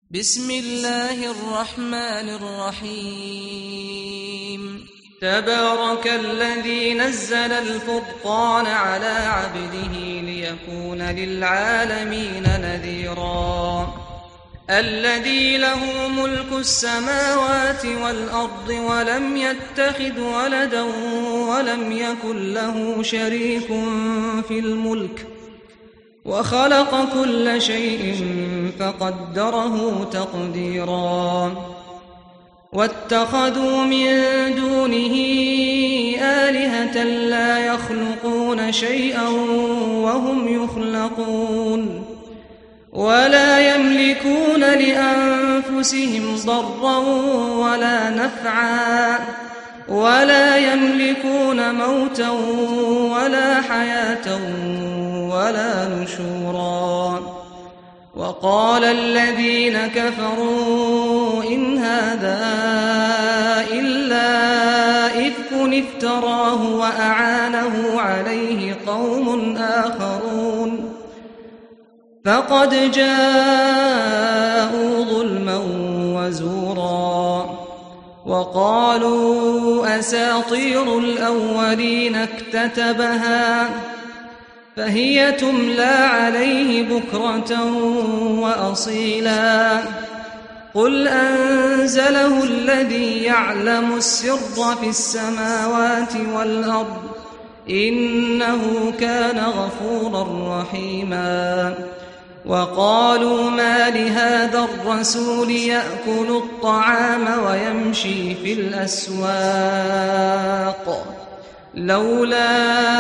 بسم الله الرحمن الرحيم تبارك الذي نزل الفرقان على عبده ليكون للعالمين نذيرا الذي له ملك السماوات والأرض ولم يتخذ ولدا ولم يكن له شريك في الملك وخلق كل شيء فقدره تقديرا واتخذوا من دونه آلهة لا يخلقون شيئا وهم يخلقون ولا يملكون لأنفسهم ضرا ولا نفعا ولا يملكون موتا ولا حياة ولا نشورا وقال الذين كفروا إن هذا إلا إفك افتراه وأعانه عليه قوم آخرون فقد جاءوا ظلما وزورا وقالوا أساطير الأولين اكتتبها فهي تملى عليه بكرة وأصيلا قل أنزله الذي يعلم السر في السماوات والأرض إنه كان غفورا رحيما وقالوا ما لهذا الرسول يأكل الطعام ويمشي في الأسواق لولا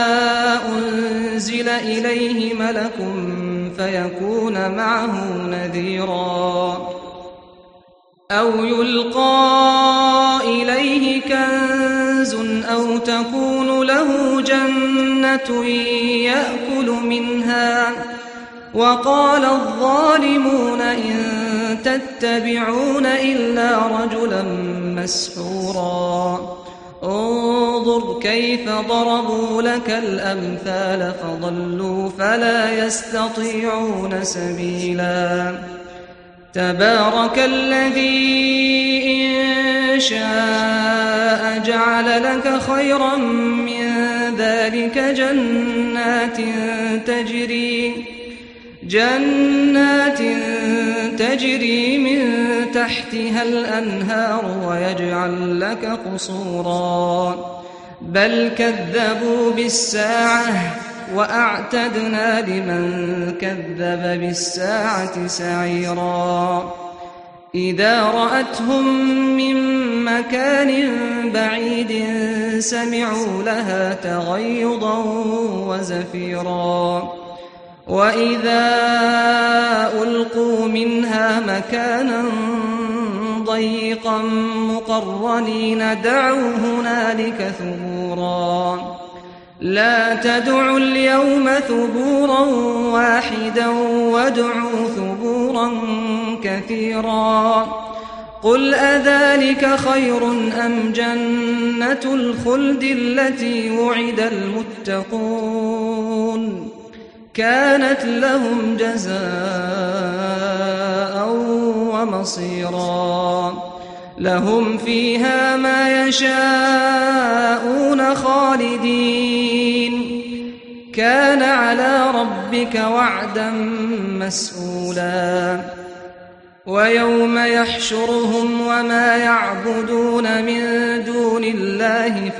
أنزل إليه ملك فيكون معه نذيرا أو يلقى إليه كنز أو تكون له جنة يأكل منها وقال الظالمون إن تتبعون إلا رجلا مسحورا انظر كيف ضربوا لك الأمثال فضلوا فلا يستطيعون سبيلا تبارك الذي إن شاء جعل لك خيرا من ذلك جنات تجري من تحتها الأنهار ويجعل لك قصورا بل كذبوا بالساعة وأعتدنا لمن كذب بالساعة سعيرا إذا رأتهم من مكان بعيد سمعوا لها تغيظا وزفيرا وإذا ألقوا منها مكانا ضيقا مقرنين دعوا هنالك ثبورا لا تدعوا اليوم ثبورا واحدا وادعوا ثبورا كثيرا قل أذلك خير أم جنة الخلد التي وعد المتقون كانت لهم جزاء ومصيرا لهم فيها ما يشاءون خالدين كان على ربك وعدا مسئولا ويوم يحشرهم وما يعبدون من دون الله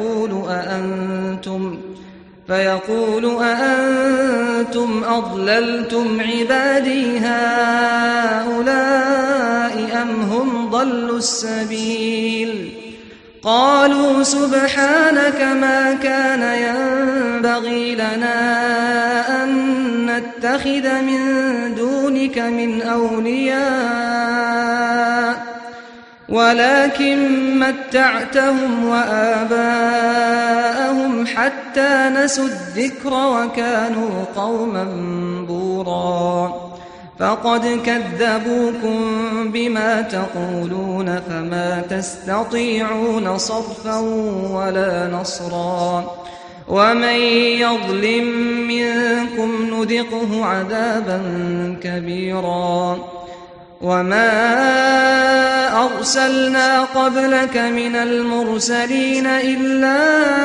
فيقول أأنتم أضللتم عبادي هؤلاء أم هم ضلوا السبيل قالوا سبحانك ما كان ينبغي لنا أن نتخذ من دونك من أولياء ولكن متعتهم وآباءهم حتى نسوا الذكر وكانوا قوما بورا فقد كذبوكم بما تقولون فما تستطيعون صرفا ولا نصرا ومن يظلم منكم نذقه عذابا كبيرا وما أرسلنا قبلك من المرسلين إلا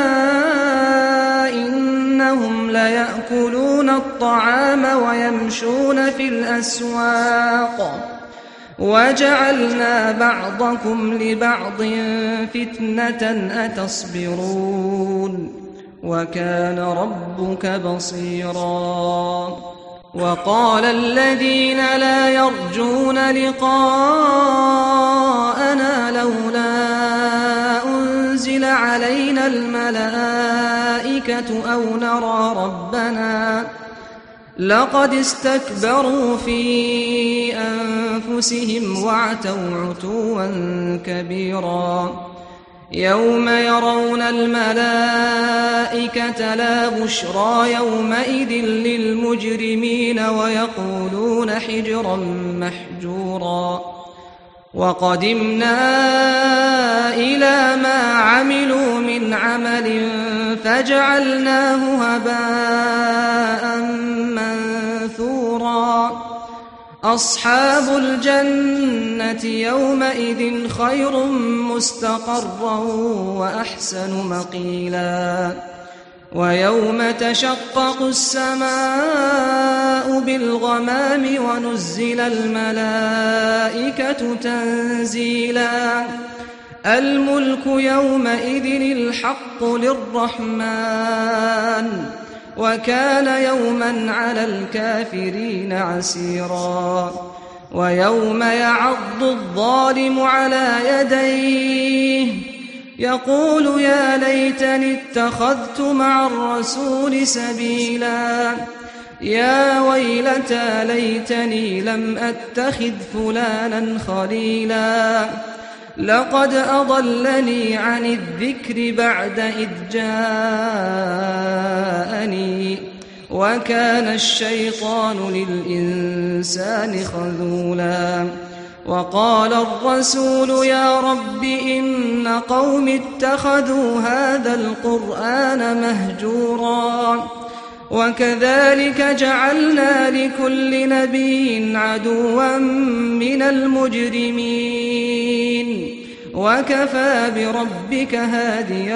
إنهم ليأكلون الطعام ويمشون في الأسواق وجعلنا بعضكم لبعض فتنة أتصبرون وكان ربك بصيرا وقال الذين لا يرجون لقاءنا لولا أنزل علينا الملائكة أو نرى ربنا لقد استكبروا في أنفسهم وعتوا عتوا كبيرا يوم يرون الملائكة لا بشرى يومئذ للمجرمين ويقولون حجرا محجورا وقدمنا إلى ما عملوا من عمل فجعلناه هباء منثورا أصحاب الجنة يومئذ خير مستقرا وأحسن مقيلا ويوم تشقق السماء بالغمام ونزل الملائكة تنزيلا الملك يومئذ الحق للرحمن وكان يوما على الكافرين عسيرا ويوم يعض الظالم على يديه يقول يا ليتني اتخذت مع الرسول سبيلا يا ويلتى ليتني لم أتخذ فلانا خليلا لقد أضلني عن الذكر بعد إذ جاءني وكان الشيطان للإنسان خذولا وقال الرسول يا رب إن قوم اتخذوا هذا القرآن مهجورا وكذلك جعلنا لكل نبي عدوا من المجرمين وكفى بربك هاديا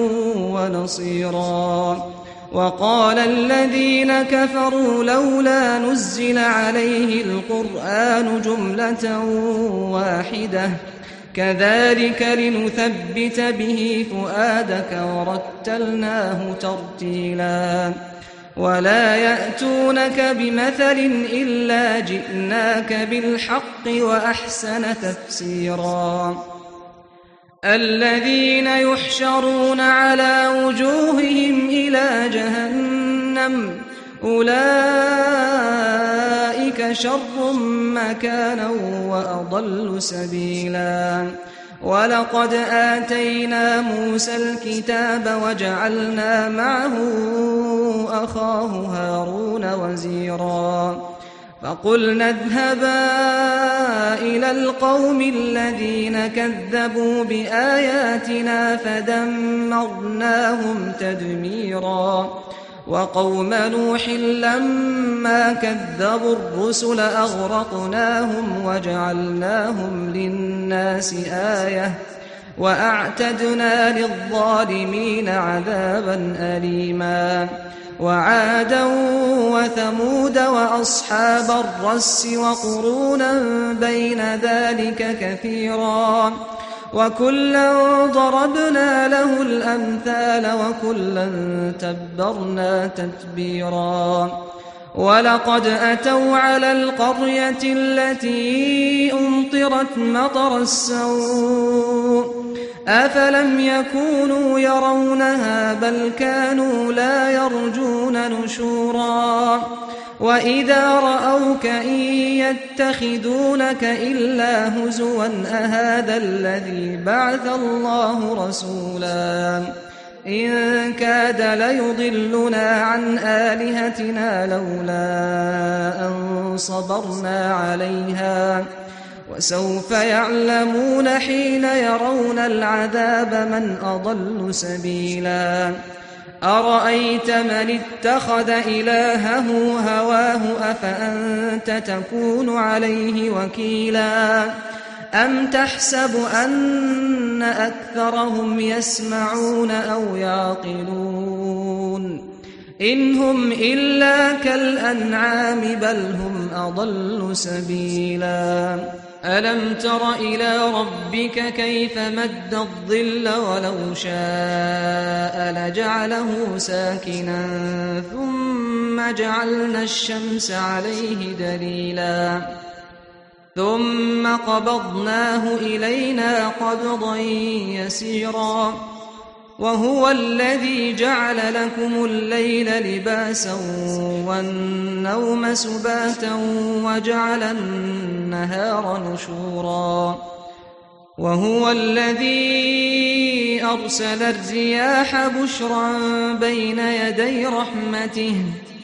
ونصيرا وقال الذين كفروا لولا نزل عليه القرآن جملة واحدة كذلك لنثبت به فؤادك ورتلناه ترتيلا ولا يأتونك بمثل إلا جئناك بالحق وأحسن تفسيرا الذين يحشرون على وجوههم إلى جهنم أولئك شر مكانا وأضل سبيلا ولقد آتينا موسى الكتاب وجعلنا معه أخاه هارون وزيرا فقلنا اذهبا إلى القوم الذين كذبوا بآياتنا فدمرناهم تدميرا وقوم نوح لما كذبوا الرسل أغرقناهم وجعلناهم للناس آية وأعتدنا للظالمين عذابا أليما وعادا وثمود وأصحاب الرس وقرونا بين ذلك كثيرا وكلا ضربنا له الأمثال وكلا تبرنا تتبيرا ولقد أتوا على القرية التي أمطرت مطر السوء أفلم يكونوا يرونها بل كانوا لا يرجون نشورا وإذا رأوك إن يتخذونك إلا هزوا أهذا الذي بعث الله رسولا إن كاد ليضلنا عن آلهتنا لولا أن صبرنا عليها وسوف يعلمون حين يرون العذاب من أضل سبيلا أرأيت من اتخذ إلهه هواه أفأنت تكون عليه وكيلا أم تحسب أن أكثرهم يسمعون أو يعقلون إن هم إلا كالأنعام بل هم أضل سبيلا ألم تر إلى ربك كيف مد الظل ولو شاء لجعله ساكنا ثم جعلنا الشمس عليه دليلا ثم قبضناه إلينا قبضا يسيرا وهو الذي جعل لكم الليل لباسا والنوم سباتا وجعل النهار نشورا وهو الذي أرسل الرياح بشرا بين يدي رحمته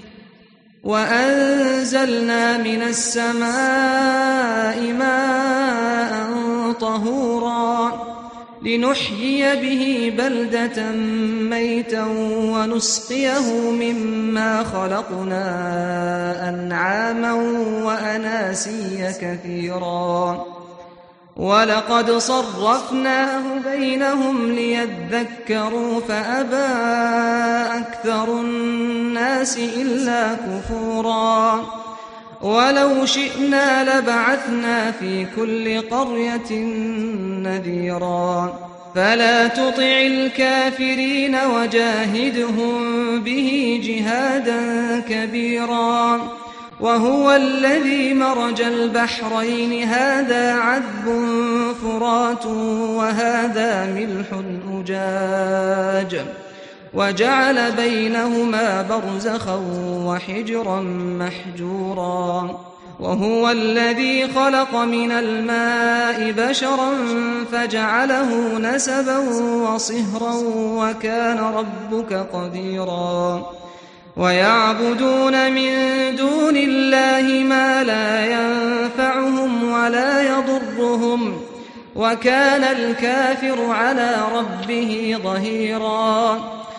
وأنزلنا من السماء ماء طهورا لنحيي به بلدة ميتا ونسقيه مما خلقنا أنعاما وأناسيا كثيرا ولقد صرفناه بينهم ليذكروا فأبى أكثر الناس إلا كفورا ولو شئنا لبعثنا في كل قرية نذيرا فلا تطع الكافرين وجاهدهم به جهادا كبيرا وهو الذي مرج البحرين هذا عذب فرات وهذا ملح أجاج وجعل بينهما برزخا وحجرا محجورا وهو الذي خلق من الماء بشرا فجعله نسبا وصهرا وكان ربك قديرا ويعبدون من دون الله ما لا ينفعهم ولا يضرهم وكان الكافر على ربه ظهيرا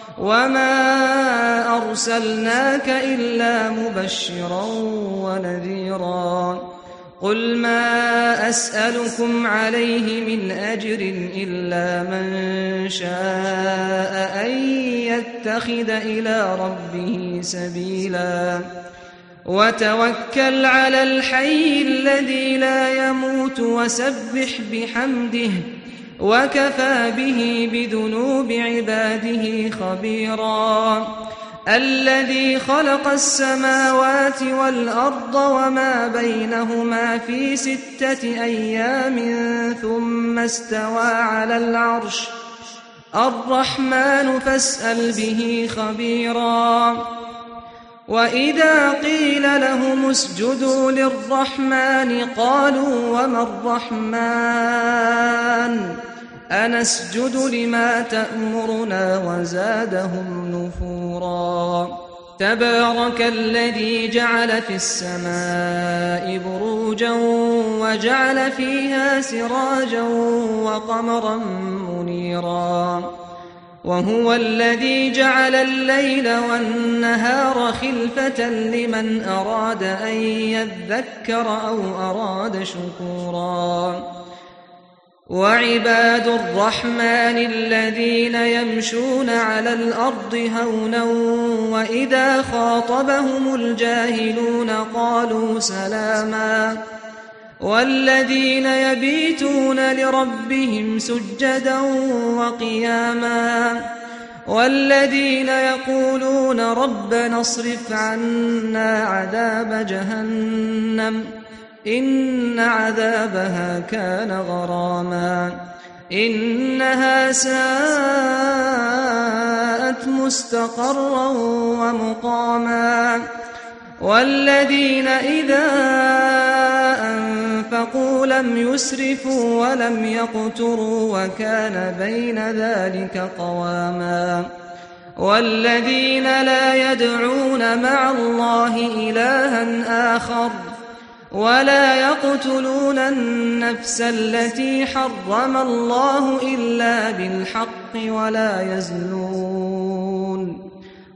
وما أرسلناك إلا مبشرا ونذيرا قل ما أسألكم عليه من أجر إلا من شاء أن يتخذ إلى ربه سبيلا وتوكل على الحي الذي لا يموت وسبح بحمده وكفى به بذنوب عباده خبيرا الذي خلق السماوات والأرض وما بينهما في 6 أيام ثم استوى على العرش الرحمن فاسأل به خبيرا وإذا قيل لهم اسجدوا للرحمن قالوا وما الرحمن أنسجد لما تأمرنا وزادهم نفورا تبارك الذي جعل في السماء بروجا وجعل فيها سراجا وقمرا منيرا وهو الذي جعل الليل والنهار خلفة لمن أراد أن يذكر أو أراد شكورا وعباد الرحمن الذين يمشون على الأرض هونا وإذا خاطبهم الجاهلون قالوا سلاما والذين يبيتون لربهم سجدا وقياما والذين يقولون ربنا اصرف عنا عذاب جهنم إن عذابها كان غراما إنها ساءت مستقرا ومقاما والذين إذا أنفقوا لم يسرفوا ولم يقتروا وكان بين ذلك قواما والذين لا يدعون مع الله إلها آخر ولا يقتلون النفس التي حرم الله إلا بالحق ولا يزنون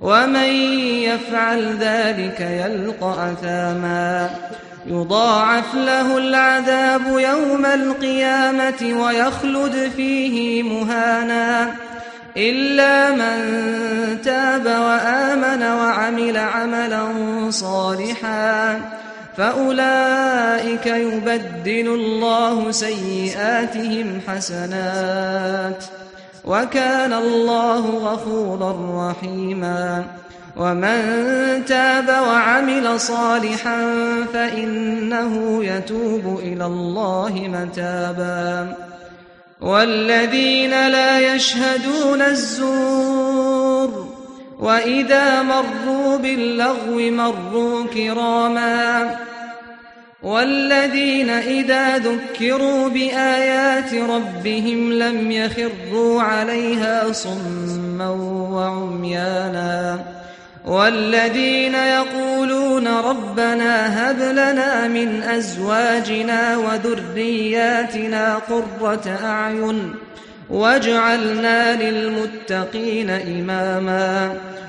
ومن يفعل ذلك يلقى أثاما يضاعف له العذاب يوم القيامة ويخلد فيه مهانا إلا من تاب وآمن وعمل عملا صالحا فأولئك يبدل الله سيئاتهم حسنات وكان الله غفورا رحيما ومن تاب وعمل صالحا فإنه يتوب إلى الله متابا والذين لا يشهدون الزور وإذا مروا باللغو مروا كراما والذين إذا ذكروا بآيات ربهم لم يخروا عليها صما وعميانا والذين يقولون ربنا هب لنا من أزواجنا وذرياتنا قرة أعين واجعلنا للمتقين إماما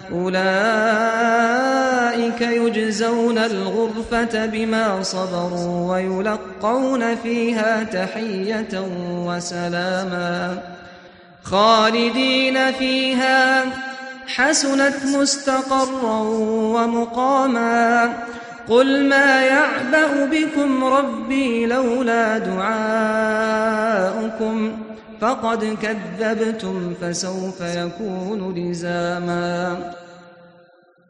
أولئك يجزون الغرفة بما صبروا ويلقون فيها تحية وسلاما خالدين فيها حسنت مستقرا ومقاما قل ما يعبأ بكم ربي لولا دعاؤكم فقد كذبتم فسوف يكون لزاما